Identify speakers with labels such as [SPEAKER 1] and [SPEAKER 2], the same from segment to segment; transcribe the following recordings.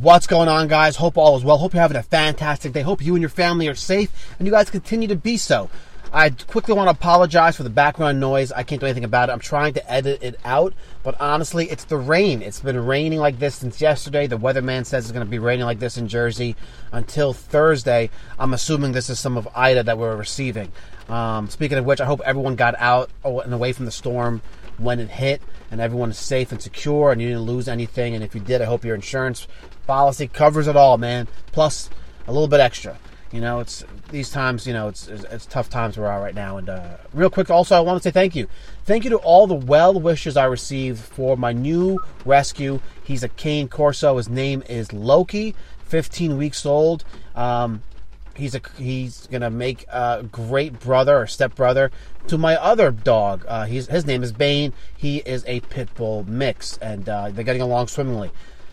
[SPEAKER 1] What's going on, guys? Hope all is well. Hope you're having a fantastic day. Hope you and your family are safe and you guys continue to be so. I quickly want to apologize for the background noise. I can't do anything about it. I'm trying to edit it out, but honestly, it's the rain. It's been raining like this since yesterday. The weatherman says it's going to be raining like this in Jersey until Thursday. I'm assuming this is some of Ida that we're receiving. Speaking of which, I hope everyone got out and away from the storm when it hit, and everyone is safe and secure, and you didn't lose anything. And if you did, I hope your insurance policy covers it all, man. Plus a little bit extra. You know, it's these times, you know, it's tough times we're at right now. And real quick, also, I want to say thank you. Thank you to all the well wishes I received for my new rescue. He's a cane corso. His name is Loki, 15 weeks old. He's gonna make a great brother or stepbrother to my other dog. His name is Bane. He is a pit bull mix, and they're getting along swimmingly.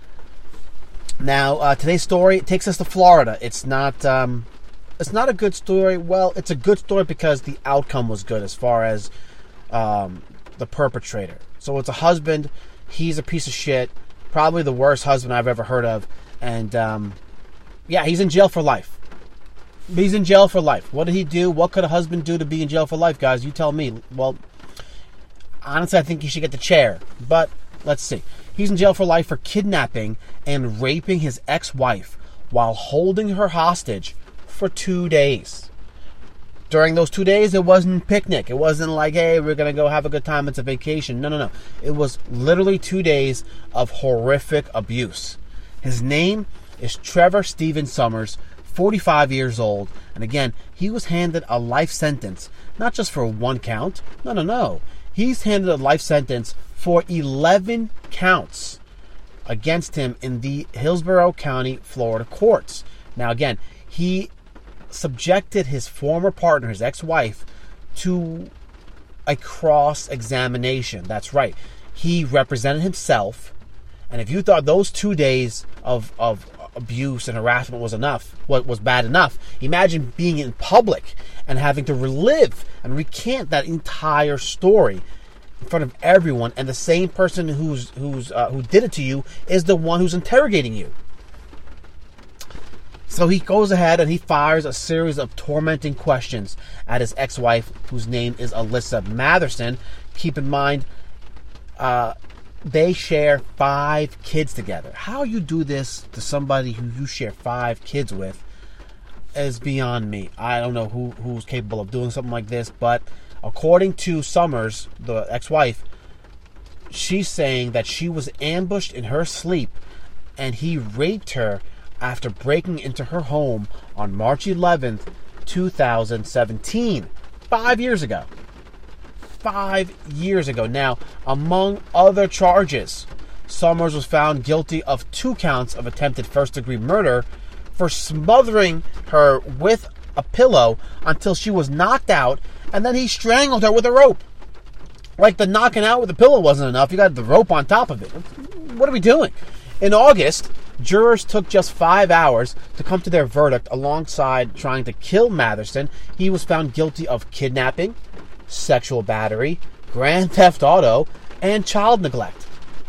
[SPEAKER 1] Now, today's story takes us to Florida. It's not a good story. Well, it's a good story because the outcome was good as far as the perpetrator. So it's a husband. He's a piece of shit. Probably the worst husband I've ever heard of. And, yeah, he's in jail for life. He's in jail for life. What did he do? What could a husband do to be in jail for life, guys? You tell me. Well, honestly, I think he should get the chair. But let's see. He's in jail for life for kidnapping and raping his ex-wife while holding her hostage for 2 days. During those 2 days, it wasn't a picnic. It wasn't like, hey, we're going to go have a good time. It's a vacation. No. It was literally 2 days of horrific abuse. His name is Trevor Steven Summers, 45 years old. And again, he was handed a life sentence, not just for one count. No. He's handed a life sentence for 11 counts against him in the Hillsborough County, Florida courts. Now, again, he subjected his former partner, his ex-wife, to a cross-examination. That's right. He represented himself, and if you thought those 2 days of abuse and harassment was bad enough, imagine being in public and having to relive and recant that entire story in front of everyone, and the same person who did it to you is the one who's interrogating you. So he goes ahead and he fires a series of tormenting questions at his ex-wife, whose name is Alyssa Matherson. Keep in mind, they share 5 kids together. How you do this to somebody who you share 5 kids with is beyond me. I don't know who's capable of doing something like this, but according to Summers, the ex-wife, she's saying that she was ambushed in her sleep and he raped her after breaking into her home on March 11th, 2017. 5 years ago. 5 years ago. Now, among other charges, Summers was found guilty of 2 counts of attempted first-degree murder for smothering her with a pillow until she was knocked out, and then he strangled her with a rope. Like the knocking out with the pillow wasn't enough, you got the rope on top of it. What are we doing? In August, jurors took just 5 hours to come to their verdict alongside trying to kill Matherson. He was found guilty of kidnapping, sexual battery, grand theft auto, and child neglect.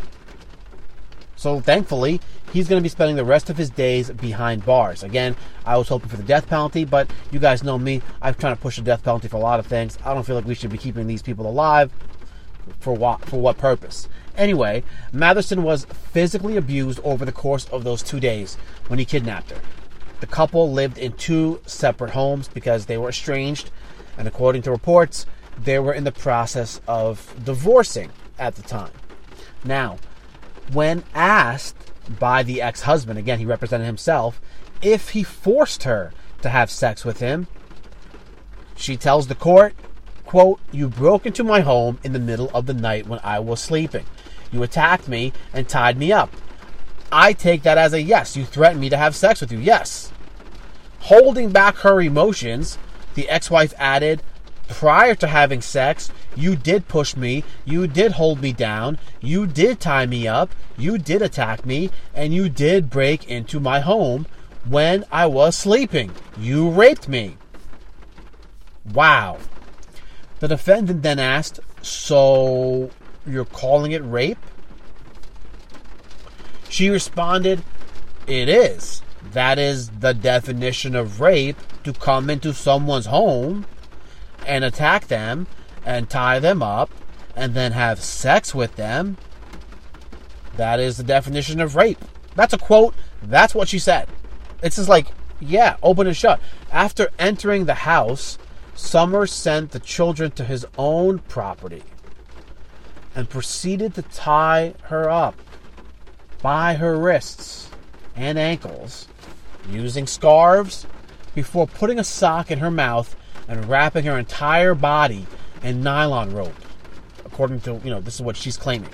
[SPEAKER 1] So thankfully, he's going to be spending the rest of his days behind bars. Again, I was hoping for the death penalty, but you guys know me. I'm trying to push the death penalty for a lot of things. I don't feel like we should be keeping these people alive. For what purpose? Anyway, Matherson was physically abused over the course of those 2 days when he kidnapped her. The couple lived in 2 separate homes because they were estranged, and according to reports, they were in the process of divorcing at the time. Now, when asked by the ex-husband, again, he represented himself, if he forced her to have sex with him, she tells the court, quote, "You broke into my home in the middle of the night when I was sleeping. You attacked me and tied me up. I take that as a yes. You threatened me to have sex with you. Yes." Holding back her emotions, the ex-wife added, "Prior to having sex, you did push me, you did hold me down, you did tie me up, you did attack me, and you did break into my home when I was sleeping. You raped me." Wow. The defendant then asked, "So you're calling it rape?" She responded, It is. That is the definition of rape, to come into someone's home and attack them and tie them up and then have sex with them. That is the definition of rape. That's a quote. That's what she said. It's just like, yeah, open and shut. After entering the house, Summers sent the children to his own property and proceeded to tie her up by her wrists and ankles using scarves before putting a sock in her mouth and wrapping her entire body in nylon rope. According to, this is what she's claiming.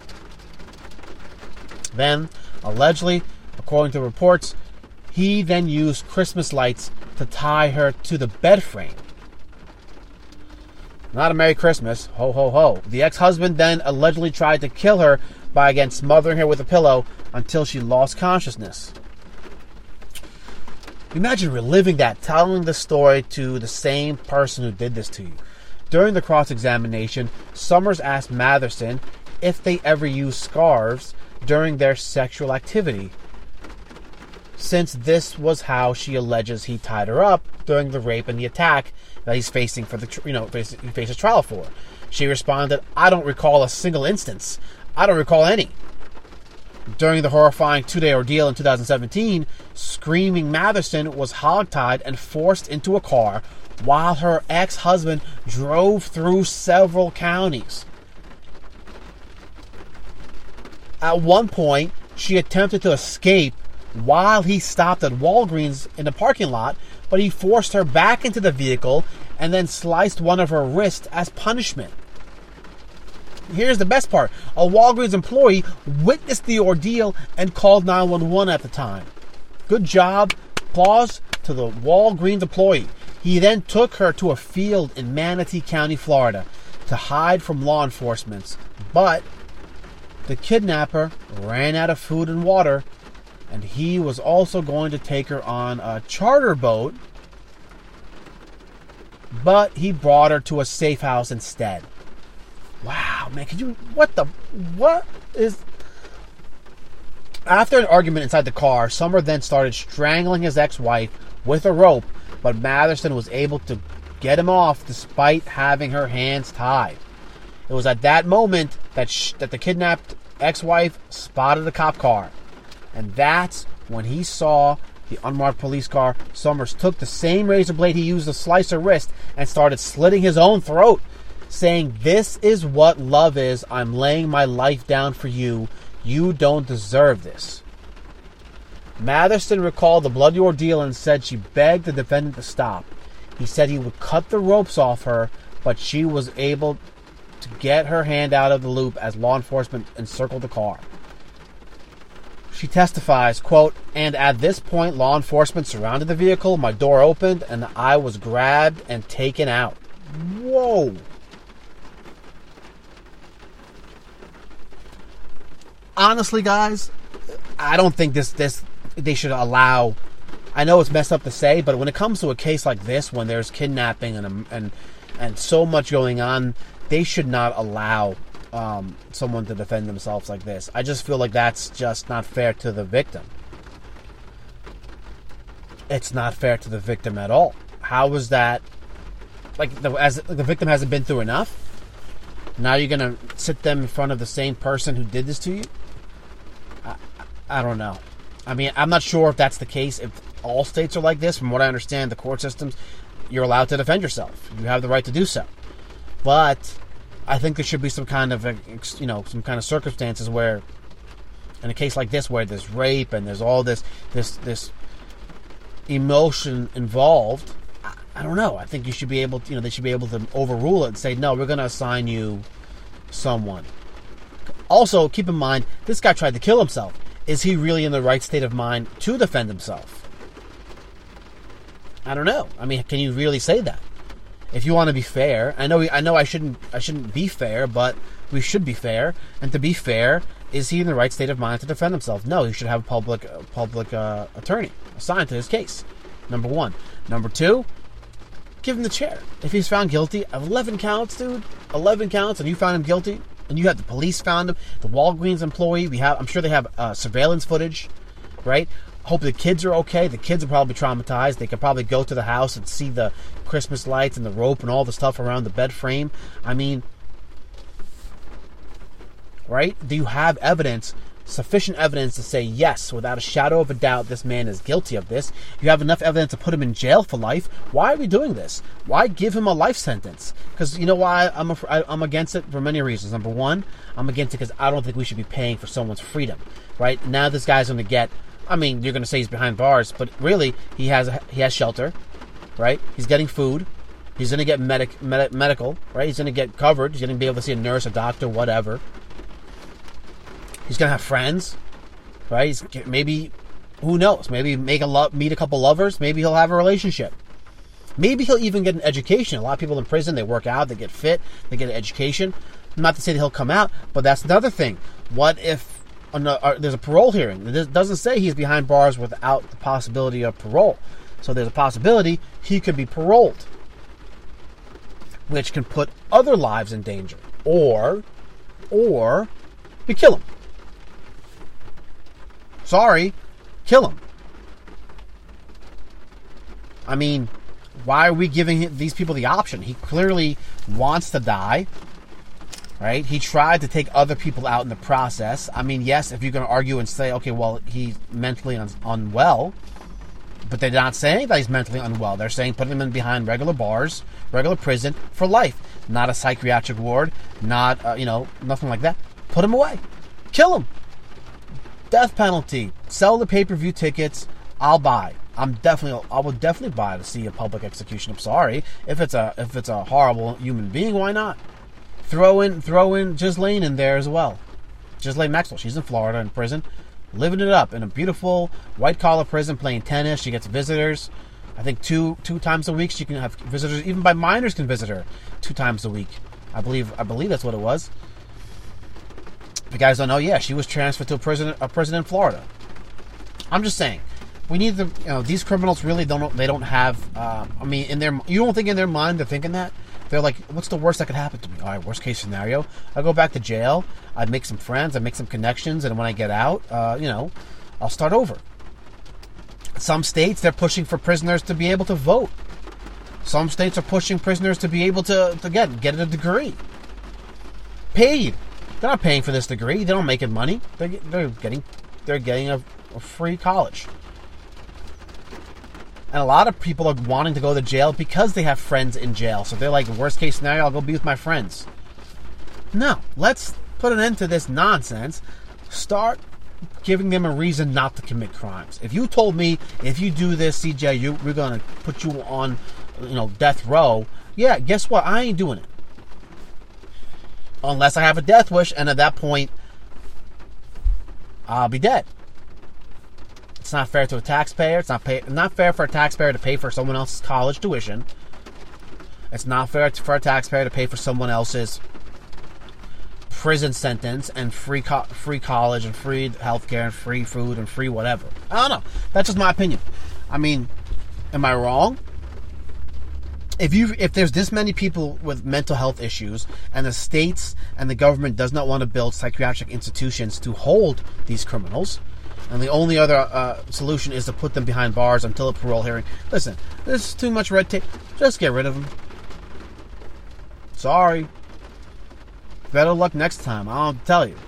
[SPEAKER 1] Then, allegedly, according to reports, he then used Christmas lights to tie her to the bed frame. Not a Merry Christmas. Ho, ho, ho. The ex-husband then allegedly tried to kill her by again smothering her with a pillow until she lost consciousness. Imagine reliving that, telling the story to the same person who did this to you. During the cross-examination, Summers asked Matherson if they ever used scarves during their sexual activity, since this was how she alleges he tied her up during the rape and the attack that he's facing for he faces trial for. She responded, "I don't recall a single instance. I don't recall any." During the horrifying 2-day ordeal in 2017, screaming Matherson was hogtied and forced into a car while her ex-husband drove through several counties. At one point, she attempted to escape while he stopped at Walgreens in the parking lot, but he forced her back into the vehicle and then sliced one of her wrists as punishment. Here's the best part. A Walgreens employee witnessed the ordeal and called 911 at the time. Good job. Applause to the Walgreens employee. He then took her to a field in Manatee County, Florida, to hide from law enforcement. But the kidnapper ran out of food and water, and he was also going to take her on a charter boat, but he brought her to a safe house instead. Wow, man, what is... After an argument inside the car, Summer then started strangling his ex-wife with a rope, but Matherson was able to get him off despite having her hands tied. It was at that moment that the kidnapped ex-wife spotted the cop car. And that's when he saw the unmarked police car. Summers took the same razor blade he used to slice her wrist and started slitting his own throat, saying, "This is what love is. I'm laying my life down for you. You don't deserve this." Matherson recalled the bloody ordeal and said she begged the defendant to stop. He said he would cut the ropes off her, but she was able to get her hand out of the loop as law enforcement encircled the car. She testifies, quote, "And at this point, law enforcement surrounded the vehicle, my door opened, and I was grabbed and taken out." Whoa. Honestly, guys, I don't think this they should allow... I know it's messed up to say, but when it comes to a case like this, when there's kidnapping and so much going on, they should not allow someone to defend themselves like this. I just feel like that's just not fair to the victim. It's not fair to the victim at all. How is that... as the victim hasn't been through enough? Now you're going to sit them in front of the same person who did this to you? I don't know. I mean, I'm not sure if that's the case. If all states are like this, from what I understand, the court systems, you're allowed to defend yourself. You have the right to do so. But I think there should be some kind of, some kind of circumstances where, in a case like this, where there's rape and there's all this emotion involved, I don't know. I think you should be able to, they should be able to overrule it and say, no, we're going to assign you someone. Also, keep in mind, this guy tried to kill himself. Is he really in the right state of mind to defend himself? I don't know. I mean, can you really say that? If you want to be fair, I know I shouldn't be fair, but we should be fair. And to be fair, is he in the right state of mind to defend himself? No, he should have a public attorney assigned to his case. Number one. Number two, give him the chair. If he's found guilty of 11 counts, dude, 11 counts, and you found him guilty, and you have the police found him, the Walgreens employee, I'm sure they have surveillance footage right? Hope the kids are okay. The kids are probably traumatized. They could probably go to the house and see the Christmas lights and the rope and all the stuff around the bed frame. I mean, right? Do you have evidence, sufficient evidence to say, yes, without a shadow of a doubt, this man is guilty of this? You have enough evidence to put him in jail for life. Why are we doing this? Why give him a life sentence? Because you know why I'm against it? For many reasons. Number one, I'm against it because I don't think we should be paying for someone's freedom, right? Now this guy's going to get, I mean, you're going to say he's behind bars, but really, he has shelter, right? He's getting food. He's going to get medical, right? He's going to get covered. He's going to be able to see a nurse, a doctor, whatever. He's going to have friends, right? Maybe, who knows? Maybe meet a couple lovers. Maybe he'll have a relationship. Maybe he'll even get an education. A lot of people in prison, they work out, they get fit, they get an education. Not to say that he'll come out, but that's another thing. What if there's a parole hearing? It doesn't say he's behind bars without the possibility of parole. So there's a possibility he could be paroled, which can put other lives in danger. Or we kill him. Sorry, kill him. I mean, why are we giving these people the option? He clearly wants to die, right? He tried to take other people out in the process. I mean, yes, if you're going to argue and say, okay, well, he's mentally unwell, but they're not saying that he's mentally unwell. They're saying putting him in behind regular bars, regular prison for life. Not a psychiatric ward, not, nothing like that. Put him away. Kill him. Death penalty. Sell the pay-per-view tickets. I'll buy. I would definitely buy to see a public execution. I'm sorry. If it's a horrible human being, why not? Throw in Ghislaine in there as well. Ghislaine Maxwell. She's in Florida in prison, living it up in a beautiful white-collar prison, playing tennis. She gets visitors. I think two times a week she can have visitors. Even by minors can visit her 2 times a week. I believe that's what it was. If you guys don't know, yeah, she was transferred to a prison in Florida. I'm just saying, we need to, these criminals really don't have, you don't think in their mind they're thinking that? They're like, what's the worst that could happen to me? All right, worst case scenario, I go back to jail, I'd make some friends, I'd make some connections, and when I get out, I'll start over. Some states, they're pushing for prisoners to be able to vote. Some states are pushing prisoners to be able to get a degree. Paid. They're not paying for this degree. They don't make it money. They're getting a free college. And a lot of people are wanting to go to jail because they have friends in jail. So they're like, worst case scenario, I'll go be with my friends. No, let's put an end to this nonsense. Start giving them a reason not to commit crimes. If you told me, if you do this, CJ, we're going to put you on, death row. Yeah, guess what? I ain't doing it. Unless I have a death wish, and at that point, I'll be dead. It's not fair to a taxpayer. It's not fair for a taxpayer to pay for someone else's college tuition. It's not fair for a taxpayer to pay for someone else's prison sentence and free college and free healthcare and free food and free whatever. I don't know. That's just my opinion. I mean, am I wrong? If there's this many people with mental health issues and the states and the government does not want to build psychiatric institutions to hold these criminals, and the only other solution is to put them behind bars until a parole hearing, listen, there's too much red tape. Just get rid of them. Sorry. Better luck next time. I'll tell you.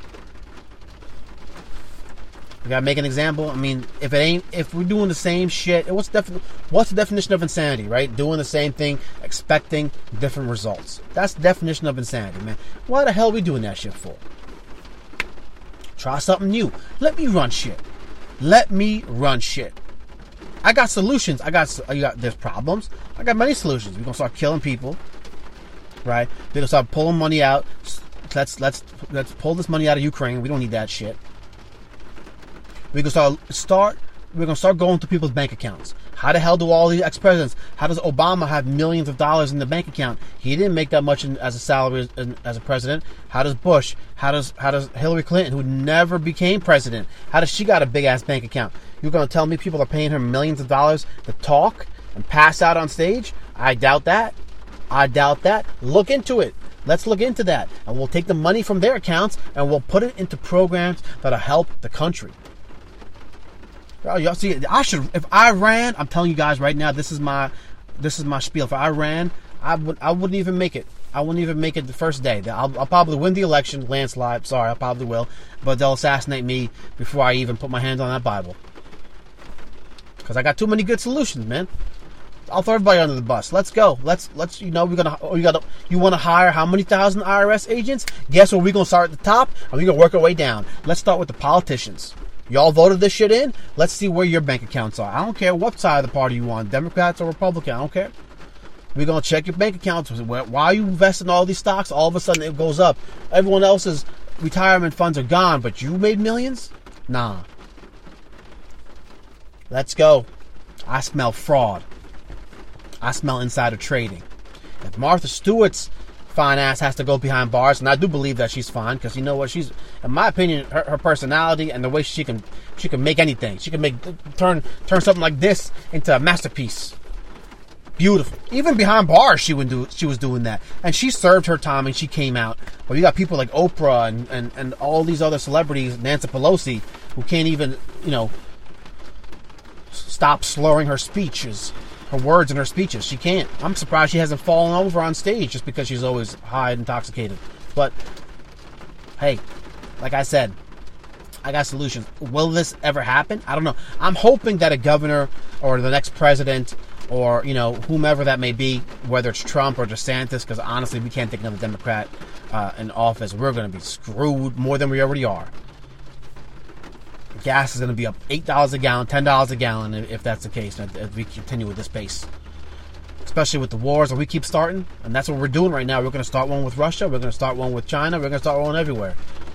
[SPEAKER 1] We gotta make an example. I mean, if we're doing the same shit, what's the definition of insanity, right? Doing the same thing, expecting different results. That's the definition of insanity, man. Why the hell are we doing that shit for? Try something new. Let me run shit. I got solutions. There's problems. I got many solutions. We're gonna start killing people, right? We're gonna start pulling money out. Let's pull this money out of Ukraine. We don't need that shit. We're gonna start going to people's bank accounts. How the hell do all these ex-presidents? How does Obama have millions of dollars in the bank account? He didn't make that much as a salary as a president. How does Bush? How does Hillary Clinton, who never became president? How does she got a big ass bank account? You're gonna tell me people are paying her millions of dollars to talk and pass out on stage? I doubt that. Look into it. Let's look into that, and we'll take the money from their accounts and we'll put it into programs that'll help the country. Y'all see, I should. If I ran, I'm telling you guys right now, this is my spiel. If I ran, I wouldn't even make it. I wouldn't even make it the first day. I'll probably win the election, landslide. Sorry, I probably will, but they'll assassinate me before I even put my hands on that Bible. Because I got too many good solutions, man. I'll throw everybody under the bus. Let's go. Let's. You want to hire how many thousand IRS agents? Guess what? We're gonna start at the top and we're gonna work our way down. Let's start with the politicians. Y'all voted this shit in. Let's see where your bank accounts are. I don't care what side of the party you on, Democrats or Republican. I don't care. We're gonna check your bank accounts. Why are you investing in all these stocks? All of a sudden it goes up. Everyone else's retirement funds are gone, but you made millions? Nah. Let's go. I smell fraud. I smell insider trading. If Martha Stewart's fine ass has to go behind bars, and I do believe that she's fine, because you know what, she's, in my opinion, her personality and the way she can make anything. She can turn something like this into a masterpiece. Beautiful. Even behind bars, she was doing that, and she served her time and she came out. But you got people like Oprah and all these other celebrities, Nancy Pelosi, who can't even stop slurring her speeches. Her words and her speeches. She can't. I'm surprised she hasn't fallen over on stage just because she's always high and intoxicated. But, hey, like I said, I got solutions. Will this ever happen? I don't know. I'm hoping that a governor or the next president or, whomever that may be, whether it's Trump or DeSantis, because honestly, we can't take another Democrat in office. We're going to be screwed more than we already are. Gas is going to be up $8 a gallon, $10 a gallon if that's the case, if we continue with this pace. Especially with the wars that we keep starting, and that's what we're doing right now. We're going to start one with Russia, we're going to start one with China, we're going to start one everywhere.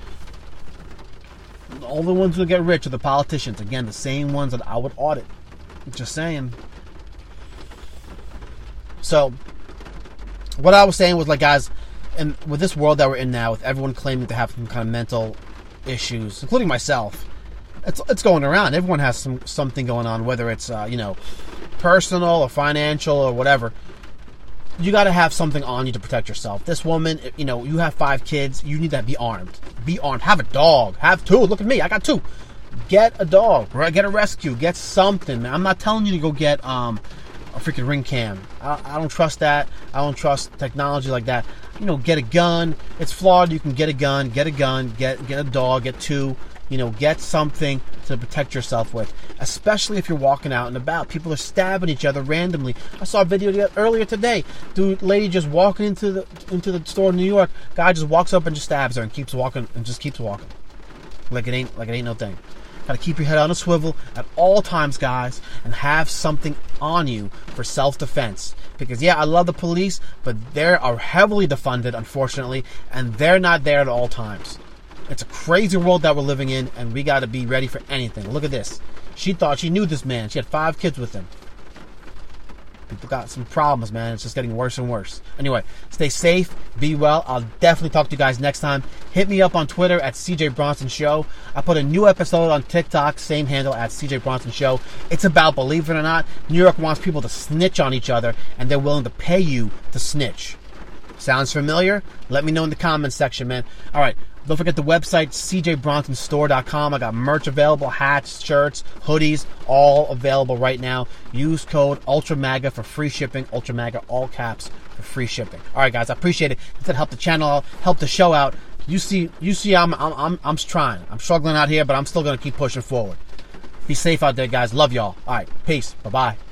[SPEAKER 1] All the ones who get rich are the politicians. Again, the same ones that I would audit. Just saying. So, what I was saying was, like, guys, and with this world that we're in now, with everyone claiming to have some kind of mental issues, including myself, it's going around. Everyone has something going on, whether it's personal or financial or whatever. You got to have something on you to protect yourself. This woman, you have 5 kids. You need to be armed. Be armed. Have a dog. Have 2. Look at me. I got 2. Get a dog. Right? Get a rescue. Get something, man. I'm not telling you to go get a freaking ring cam. I don't trust that. I don't trust technology like that. Get a gun. It's flawed. You can get a gun. Get a gun. Get a dog. Get 2. Get something to protect yourself with, especially if you're walking out and about. People are stabbing each other randomly. I saw a video earlier today. Lady just walking into the store in New York. Guy just walks up and just stabs her and keeps walking and just keeps walking. Like it ain't no thing. Gotta keep your head on a swivel at all times, guys, and have something on you for self-defense. Because, yeah, I love the police, but they are heavily defunded, unfortunately, and they're not there at all times. It's a crazy world that we're living in, and we got to be ready for anything. Look at this. She thought she knew this man. She had 5 kids with him. People got some problems, man. It's just getting worse and worse. Anyway, stay safe. Be well. I'll definitely talk to you guys next time. Hit me up on Twitter at CJ Bronson Show. I put a new episode on TikTok, same handle at CJ Bronson Show. It's about, believe it or not, New York wants people to snitch on each other, and they're willing to pay you to snitch. Sounds familiar? Let me know in the comments section, man. All right. Don't forget the website, cjbronsonstore.com. I got merch available, hats, shirts, hoodies, all available right now. Use code ULTRAMAGA for free shipping. ULTRAMAGA, all caps, for free shipping. All right, guys, I appreciate it. If that help the channel out, help the show out. You see, I'm trying. I'm struggling out here, but I'm still gonna keep pushing forward. Be safe out there, guys. Love y'all. All right, peace. Bye-bye.